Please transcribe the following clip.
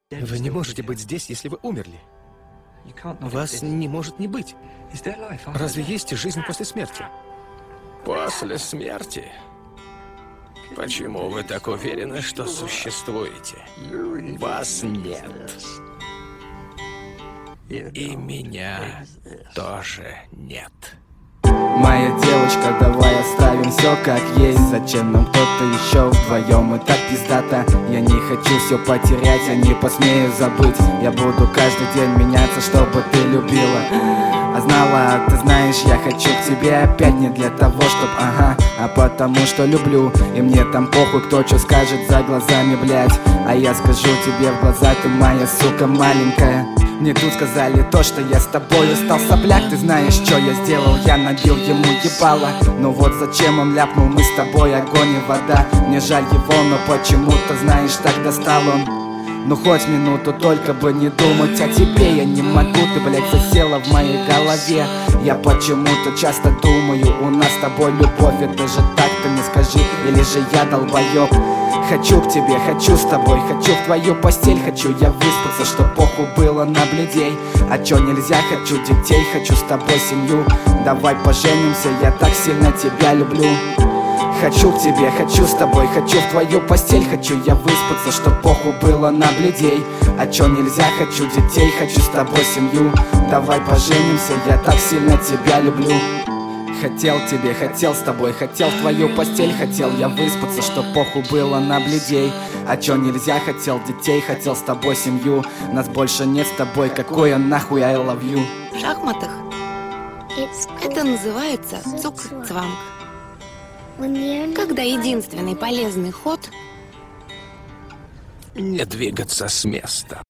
Вы не можете быть здесь, если вы умерли. Вас не может не быть. Разве есть жизнь после смерти? После смерти? Почему вы так уверены, что существуете? Вас нет. И меня тоже нет. Моя девочка, давай оставим все как есть. Зачем нам кто-то еще вдвоем? И так пиздата. Я не хочу все потерять, я не посмею забыть. Я буду каждый день меняться, чтобы ты любила. А знала, ты знаешь, я хочу к тебе опять не для того, чтоб а потому что люблю. И мне там похуй, кто что скажет за глазами, блядь. А я скажу тебе в глаза, ты моя сука маленькая. Мне тут сказали то, что я с тобою стал сопляк. Ты знаешь, что я сделал? Я набил ему ебало. Ну вот зачем он ляпнул, мы с тобой огонь и вода. Мне жаль его, но почему-то, знаешь, так достал он. Ну хоть минуту только бы не думать о тебе. Я не могу, ты, блядь, засела в моей голове. Я почему-то часто думаю, у нас с тобой любовь. Это же так, ты мне скажи, или же я долбоёб? Хочу к тебе, хочу с тобой, хочу в твою постель. Хочу я выспаться, чтоб похуй было на бледей. А чё нельзя, хочу детей, хочу с тобой семью. Давай поженимся, я так сильно тебя люблю. Хочу к тебе, хочу с тобой, хочу в твою постель. Хочу я выспаться, чтоб похуй было на бледей. А чё нельзя, хочу детей, хочу с тобой семью. Давай поженимся, я так сильно тебя люблю. Хотел тебе, хотел с тобой, хотел в твою постель. Хотел я выспаться, чтоб похуй было на бледей. А чё нельзя, хотел детей, хотел с тобой семью. Нас больше нет с тобой, какой я нахуй I love you. В шахматах это называется цук-цванг. Когда единственный полезный ход Не двигаться с места.